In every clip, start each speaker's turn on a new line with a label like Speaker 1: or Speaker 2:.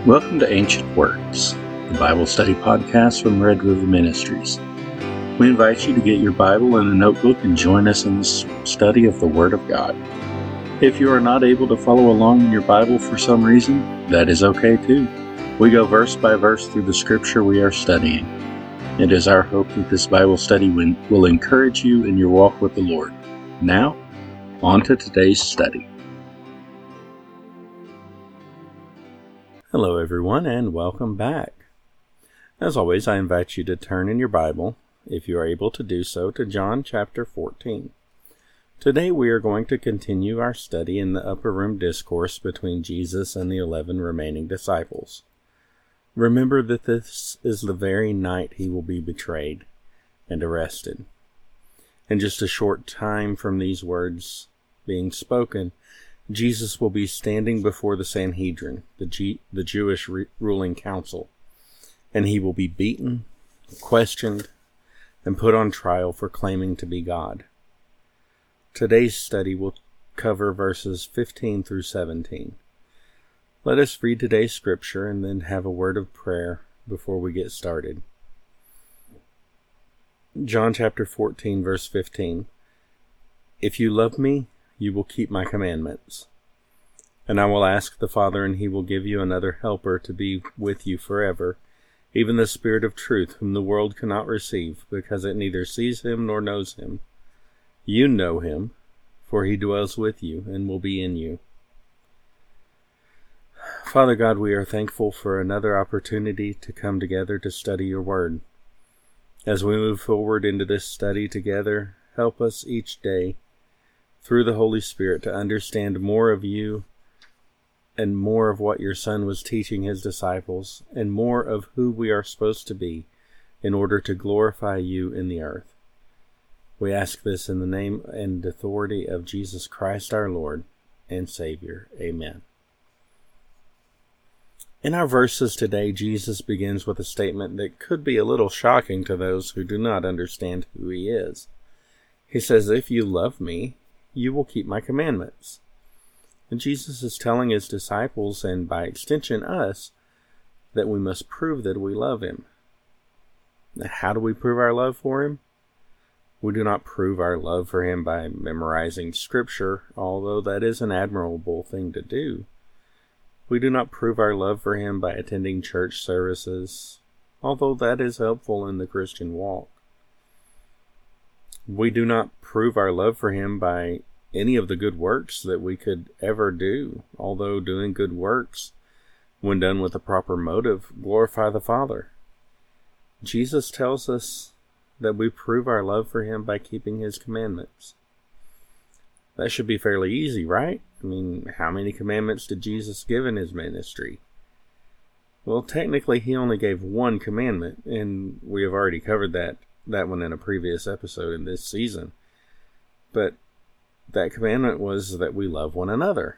Speaker 1: Welcome to Ancient Words, the Bible study podcast from Red River Ministries. We invite you to get your Bible and a notebook and join us in this study of the Word of God. If you are not able to follow along in your Bible for some reason, that is okay too. We go verse by verse through the scripture we are studying. It is our hope that this Bible study will encourage you in your walk with the Lord. Now, on to today's study. Hello everyone, and welcome back. As always, I invite you to turn in your Bible, if you are able to do so, to John chapter 14. Today we are going to continue our study in the upper room discourse between Jesus and the 11 remaining disciples. Remember that this is the very night he will be betrayed and arrested. In just a short time from these words being spoken, Jesus will be standing before the Sanhedrin, the Jewish ruling council, and he will be beaten, questioned, and put on trial for claiming to be God. Today's study will cover verses 15 through 17. Let us read today's scripture and then have a word of prayer before we get started. John chapter 14, verse 15. If you love me, you will keep my commandments. And I will ask the Father, and he will give you another helper to be with you forever, even the Spirit of truth, whom the world cannot receive, because it neither sees him nor knows him. You know him, for he dwells with you and will be in you. Father God, we are thankful for another opportunity to come together to study your word. As we move forward into this study together, help us each day, through the Holy Spirit, to understand more of you and more of what your Son was teaching his disciples, and more of who we are supposed to be in order to glorify you in the earth. We ask this in the name and authority of Jesus Christ our Lord and Savior. Amen. In our verses today, Jesus begins with a statement that could be a little shocking to those who do not understand who he is. He says, if you love me, you will keep my commandments. And Jesus is telling his disciples, and by extension us, that we must prove that we love him. Now, how do we prove our love for him? We do not prove our love for him by memorizing scripture, although that is an admirable thing to do. We do not prove our love for him by attending church services, although that is helpful in the Christian walk. We do not prove our love for him by any of the good works that we could ever do, although doing good works, when done with a proper motive, glorify the Father. Jesus tells us that we prove our love for him by keeping his commandments. That should be fairly easy, right? I mean, how many commandments did Jesus give in his ministry? Well, technically, he only gave one commandment, and we have already covered that one in a previous episode in this season. But that commandment was that we love one another.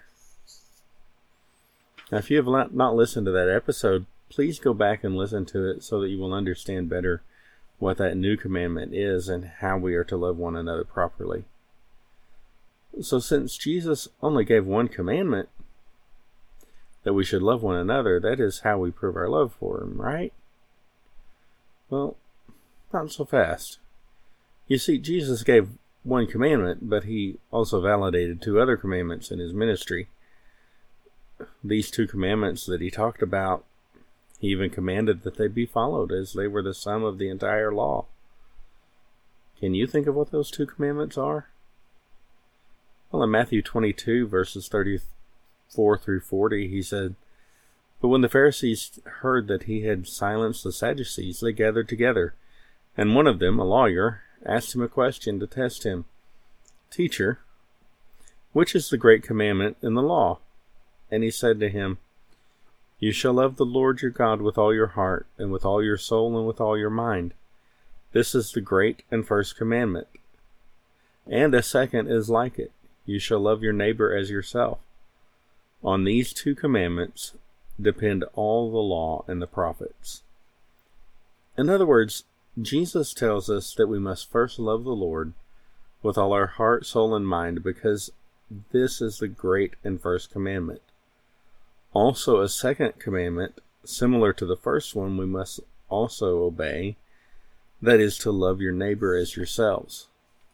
Speaker 1: Now, if you have not listened to that episode, please go back and listen to it so that you will understand better what that new commandment is and how we are to love one another properly. So since Jesus only gave one commandment, that we should love one another, that is how we prove our love for him, right? Well, not so fast. You see, Jesus gave one commandment, but he also validated two other commandments in his ministry. These two commandments that he talked about, he even commanded that they be followed, as they were the sum of the entire law. Can you think of what those two commandments are? Well, in Matthew 22, verses 34 through 40, he said, But when the Pharisees heard that he had silenced the Sadducees, they gathered together, and one of them, a lawyer, asked him a question to test him. Teacher, which is the great commandment in the law? And he said to him, You shall love the Lord your God with all your heart, and with all your soul, and with all your mind. This is the great and first commandment. And a second is like it. You shall love your neighbor as yourself. On these two commandments depend all the law and the prophets. In other words, Jesus tells us that we must first love the Lord with all our heart, soul, and mind, because this is the great and first commandment. Also, a second commandment, similar to the first one, we must also obey, that is to love your neighbor as yourselves.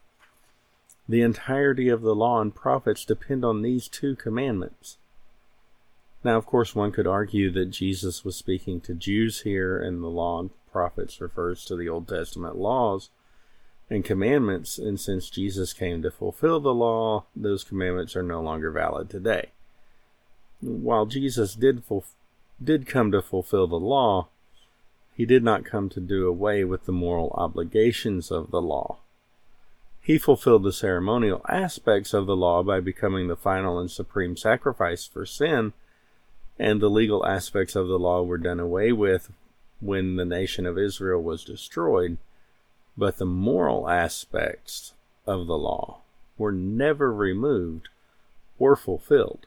Speaker 1: The entirety of the law and prophets depend on these two commandments. Now, of course, one could argue that Jesus was speaking to Jews here, and the law and prophets refers to the Old Testament laws and commandments, and since Jesus came to fulfill the law, those commandments are no longer valid today. While Jesus did come to fulfill the law, he did not come to do away with the moral obligations of the law. He fulfilled the ceremonial aspects of the law by becoming the final and supreme sacrifice for sin, and the legal aspects of the law were done away with when the nation of Israel was destroyed, but the moral aspects of the law were never removed or fulfilled.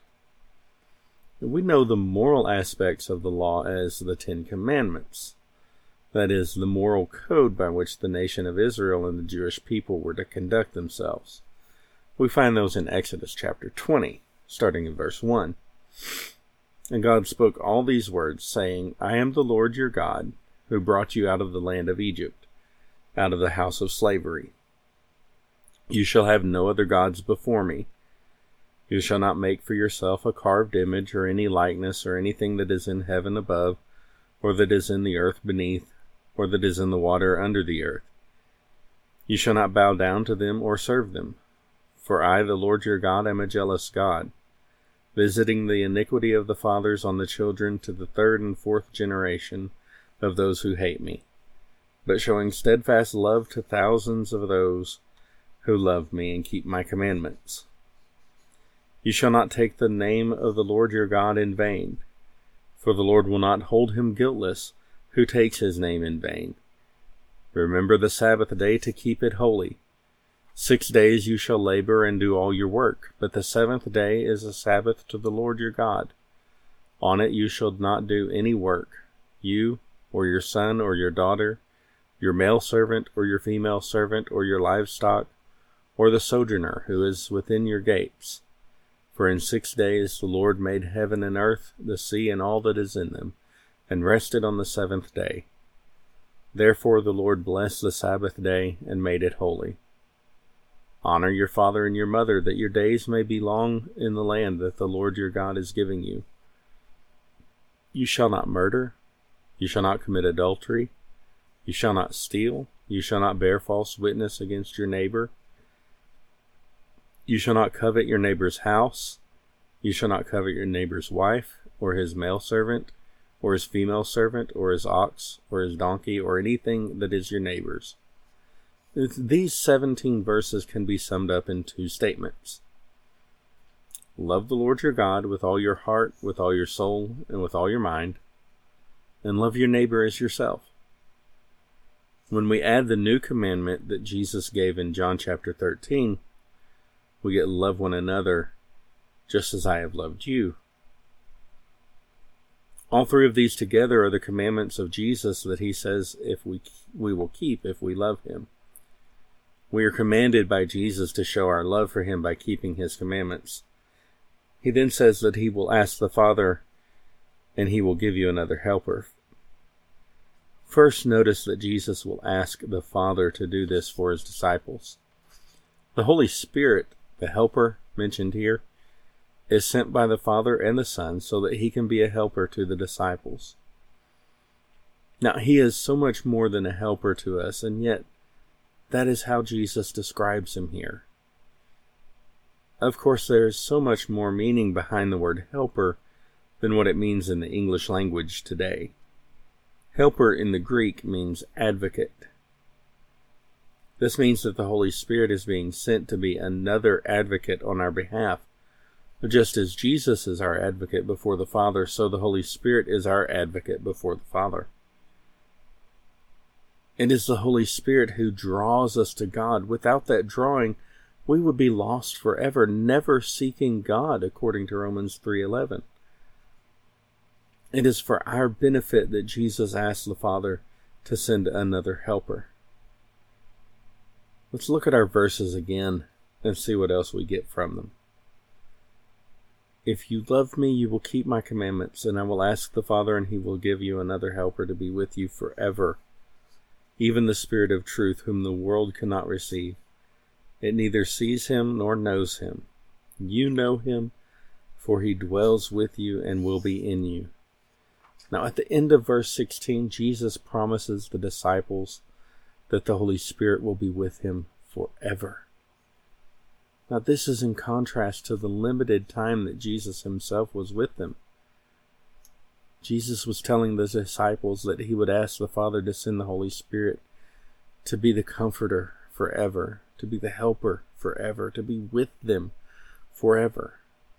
Speaker 1: We know the moral aspects of the law as the Ten Commandments. That is, the moral code by which the nation of Israel and the Jewish people were to conduct themselves. We find those in Exodus chapter 20, starting in verse 1. And God spoke all these words, saying, I am the Lord your God, who brought you out of the land of Egypt, out of the house of slavery. You shall have no other gods before me. You shall not make for yourself a carved image or any likeness or anything that is in heaven above, or that is in the earth beneath, or that is in the water under the earth. You shall not bow down to them or serve them. For I, the Lord your God, am a jealous God, visiting the iniquity of the fathers on the children to the third and fourth generation of those who hate me, but showing steadfast love to thousands of those who love me and keep my commandments. You shall not take the name of the Lord your God in vain, for the Lord will not hold him guiltless who takes his name in vain. Remember the Sabbath day to keep it holy. 6 days you shall labor and do all your work, but the seventh day is a Sabbath to the Lord your God. On it you shall not do any work, you, or your son, or your daughter, your male servant, or your female servant, or your livestock, or the sojourner who is within your gates. For in 6 days the Lord made heaven and earth, the sea, and all that is in them, and rested on the seventh day. Therefore the Lord blessed the Sabbath day and made it holy. Honor your father and your mother, that your days may be long in the land that the Lord your God is giving you. You shall not murder. You shall not commit adultery. You shall not steal. You shall not bear false witness against your neighbor. You shall not covet your neighbor's house. You shall not covet your neighbor's wife, or his male servant, or his female servant, or his ox, or his donkey, or anything that is your neighbor's. These 17 verses can be summed up in 2 statements. Love the Lord your God with all your heart, with all your soul, and with all your mind, and love your neighbor as yourself. When we add the new commandment that Jesus gave in John chapter 13, we get love one another just as I have loved you. All 3 of these together are the commandments of Jesus that he says if we will keep if we love him. We are commanded by Jesus to show our love for him by keeping his commandments. He then says that he will ask the Father, and he will give you another helper. First, notice that Jesus will ask the Father to do this for his disciples. The Holy Spirit, the helper mentioned here, is sent by the Father and the Son so that he can be a helper to the disciples. Now, he is so much more than a helper to us, and yet that is how Jesus describes him here. Of course, there is so much more meaning behind the word helper than what it means in the English language today. Helper in the Greek means advocate. This means that the Holy Spirit is being sent to be another advocate on our behalf. Just as Jesus is our advocate before the Father, so the Holy Spirit is our advocate before the Father. It is the Holy Spirit who draws us to God. Without that drawing, we would be lost forever, never seeking God, according to Romans 3:11. It is for our benefit that Jesus asked the Father to send another helper. Let's look at our verses again and see what else we get from them. If you love me, you will keep my commandments, and I will ask the Father, and he will give you another helper to be with you forever, even the Spirit of truth, whom the world cannot receive. It neither sees him nor knows him. You know him, for he dwells with you and will be in you. Now at the end of verse 16, Jesus promises the disciples that the Holy Spirit will be with him forever. Now this is in contrast to the limited time that Jesus himself was with them. Jesus was telling the disciples that he would ask the Father to send the Holy Spirit to be the comforter forever, to be the helper forever, to be with them forever.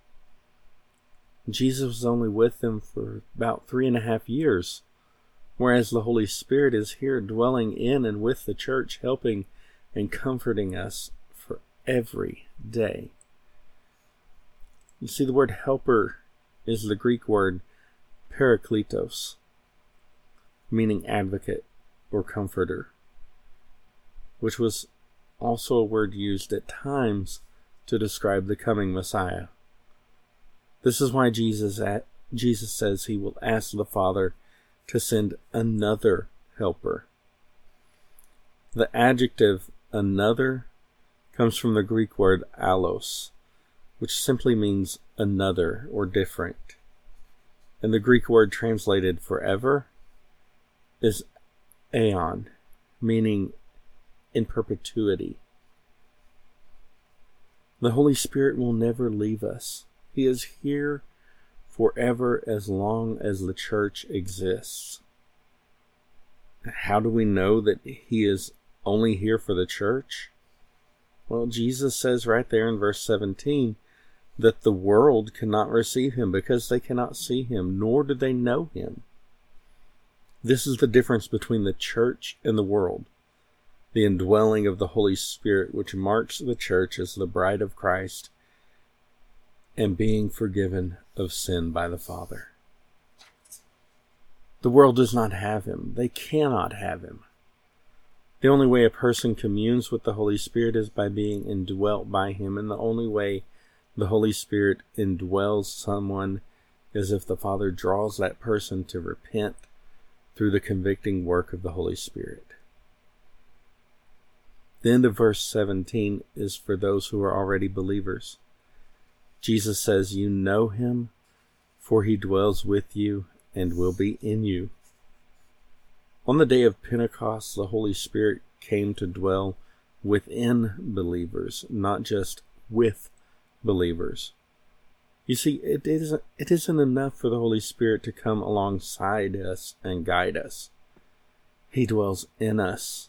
Speaker 1: Jesus was only with them for about 3.5 years, whereas the Holy Spirit is here dwelling in and with the church, helping and comforting us for every day. You see, the word helper is the Greek word parakletos, meaning advocate or comforter, which was also a word used at times to describe the coming Messiah. This is why Jesus says he will ask the Father to send another helper. The adjective another comes from the Greek word allos, which simply means another or different. And the Greek word translated forever is aeon, meaning in perpetuity. The Holy Spirit will never leave us. He is here forever as long as the church exists. How do we know that he is only here for the church? Well, Jesus says right there in verse 17 that the world cannot receive him because they cannot see him, nor do they know him. This is the difference between the church and the world. The indwelling of the Holy Spirit, which marks the church as the bride of Christ, and being forgiven of sin by the Father. The world does not have him. They cannot have him. The only way a person communes with the Holy Spirit is by being indwelt by him, and the only way the Holy Spirit indwells someone is if the Father draws that person to repent through the convicting work of the Holy Spirit. The end of verse 17 is for those who are already believers. Jesus says, you know him, for he dwells with you and will be in you. On the day of Pentecost, the Holy Spirit came to dwell within believers, not just with believers. You see, it isn't enough for the Holy Spirit to come alongside us and guide us. He dwells in us.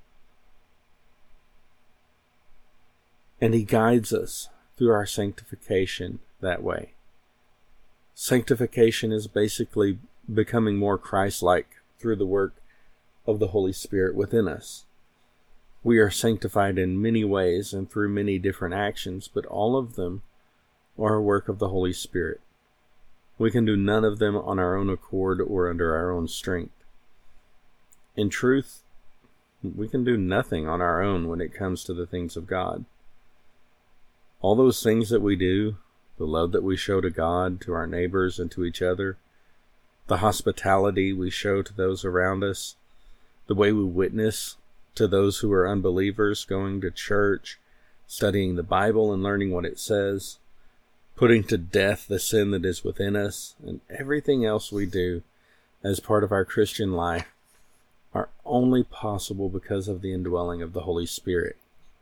Speaker 1: And he guides us through our sanctification that way. Sanctification is basically becoming more Christ-like through the work of the Holy Spirit within us. We are sanctified in many ways and through many different actions, but all of them are a work of the Holy Spirit. We can do none of them on our own accord or under our own strength. In truth, we can do nothing on our own when it comes to the things of God. All those things that we do, the love that we show to God, to our neighbors, and to each other, the hospitality we show to those around us, the way we witness to those who are unbelievers, going to church, studying the Bible and learning what it says, putting to death the sin that is within us, and everything else we do as part of our Christian life are only possible because of the indwelling of the Holy Spirit.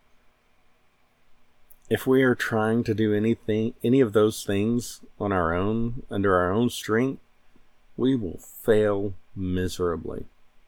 Speaker 1: If we are trying to do any of those things on our own, under our own strength, we will fail miserably.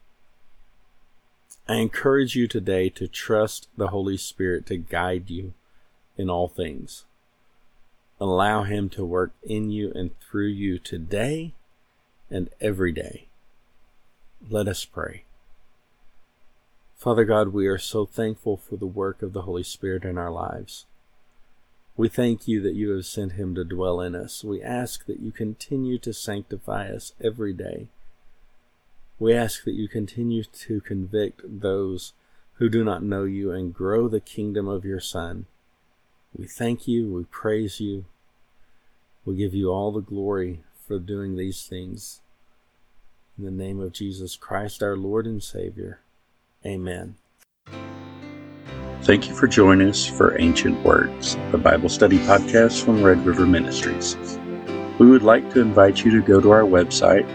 Speaker 1: I encourage you today to trust the Holy Spirit to guide you in all things. Allow him to work in you and through you today and every day. Let us pray. Father God, we are so thankful for the work of the Holy Spirit in our lives. We thank you that you have sent him to dwell in us. We ask that you continue to sanctify us every day. We ask that you continue to convict those who do not know you and grow the kingdom of your Son. We thank you, we praise you, We give you all the glory for doing these things. In the name of Jesus Christ, our Lord and Savior. Amen. Thank you for joining us for Ancient Words, the Bible study podcast from Red River Ministries. We would like to invite you to go to our website,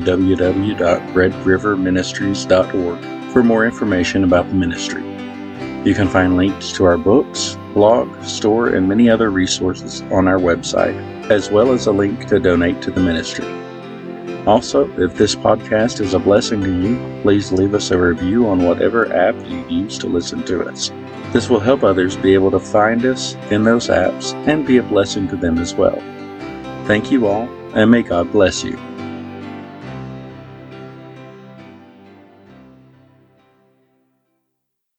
Speaker 1: www.redriverministries.org, for more information about the ministry. You can find links to our books, blog, store, and many other resources on our website, as well as a link to donate to the ministry. Also, if this podcast is a blessing to you, please leave us a review on whatever app you use to listen to us. This will help others be able to find us in those apps and be a blessing to them as well. Thank you all, and may God bless you.